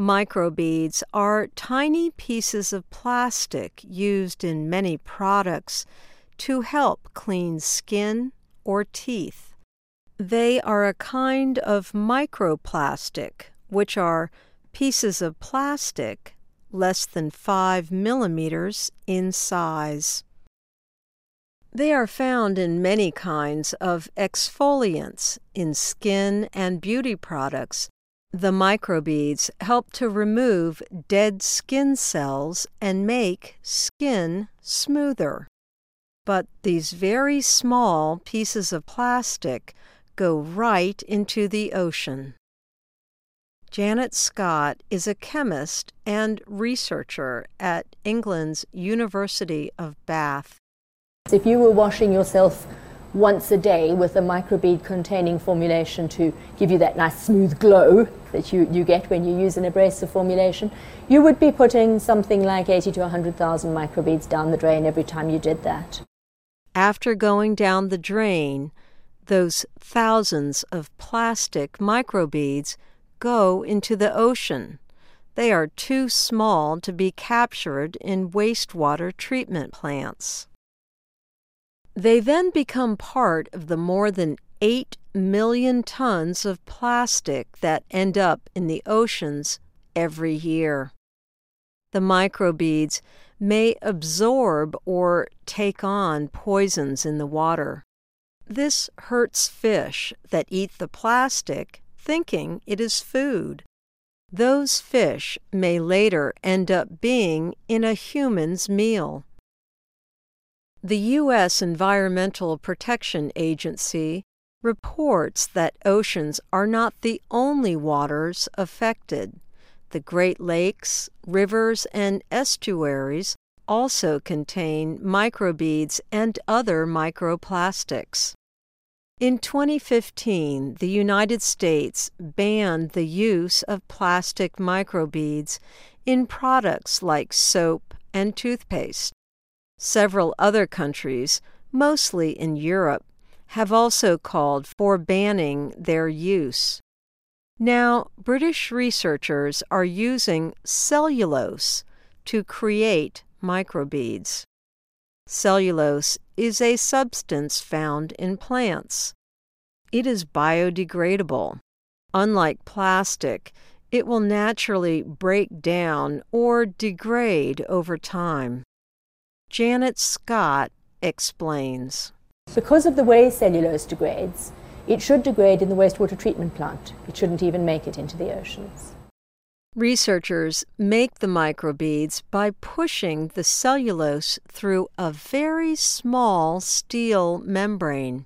Microbeads are tiny pieces of plastic used in many products to help clean skin or teeth. They are a kind of microplastic, which are pieces of plastic less than 5 millimeters in size. They are found in many kinds of exfoliants in skin and beauty products. The microbeads help to remove dead skin cells and make skin smoother. But these very small pieces of plastic go right into the ocean. Janet Scott is a chemist and researcher at England's University of Bath. If you were washing yourself once a day with a microbead containing formulation to give you that nice smooth glow that you get when you use an abrasive formulation, you would be putting something like 80 to 100,000 microbeads down the drain every time you did that. After going down the drain, those thousands of plastic microbeads go into the ocean. They are too small to be captured in wastewater treatment plants. They then become part of the more than 8 million tons of plastic that end up in the oceans every year. The microbeads may absorb or take on poisons in the water. This hurts fish that eat the plastic, thinking it is food. Those fish may later end up being in a human's meal. The U.S. Environmental Protection Agency reports that oceans are not the only waters affected. The Great Lakes, rivers, and estuaries also contain microbeads and other microplastics. In 2015, the United States banned the use of plastic microbeads in products like soap and toothpaste. Several other countries, mostly in Europe, have also called for banning their use. Now, British researchers are using cellulose to create microbeads. Cellulose is a substance found in plants. It is biodegradable. Unlike plastic, it will naturally break down or degrade over time. Janet Scott explains. Because of the way cellulose degrades, it should degrade in the wastewater treatment plant. It shouldn't even make it into the oceans. Researchers make the microbeads by pushing the cellulose through a very small steel membrane.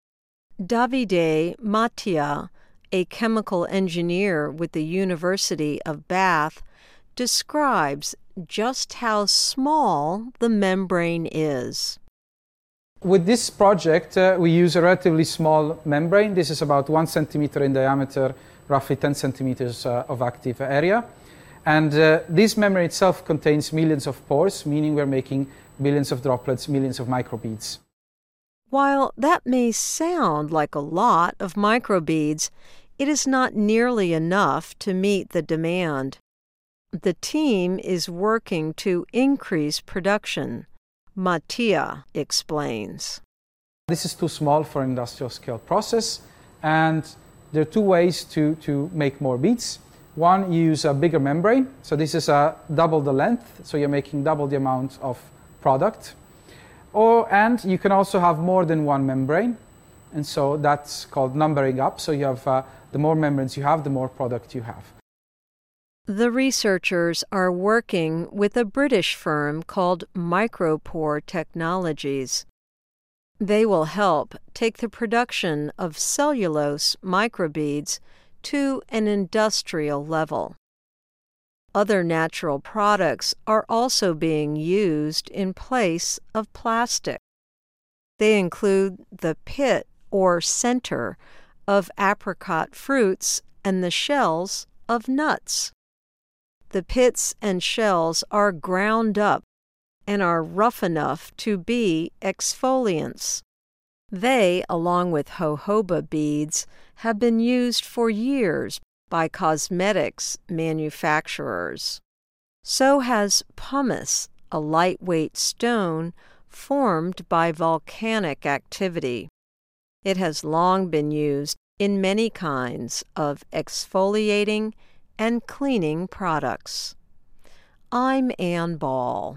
Davide Mattia, a chemical engineer with the University of Bath, describes just how small the membrane is. With this project, we use a relatively small membrane. This is about 1 centimeter in diameter, roughly 10 centimeters of active area. And this membrane itself contains millions of pores, meaning we're making billions of droplets, millions of microbeads. While that may sound like a lot of microbeads, it is not nearly enough to meet the demand. The team is working to increase production. Mattia explains. This is too small for an industrial scale process, and there are two ways to make more beads. One, you use a bigger membrane, so this is double the length, so you're making double the amount of product. And you can also have more than one membrane, and so that's called numbering up. So you have the more membranes you have, the more product you have. The researchers are working with a British firm called Micropore Technologies. They will help take the production of cellulose microbeads to an industrial level. Other natural products are also being used in place of plastic. They include the pit or center of apricot fruits and the shells of nuts. The pits and shells are ground up and are rough enough to be exfoliants. They, along with jojoba beads, have been used for years by cosmetics manufacturers. So has pumice, a lightweight stone formed by volcanic activity. It has long been used in many kinds of exfoliating and cleaning products. I'm Ann Ball.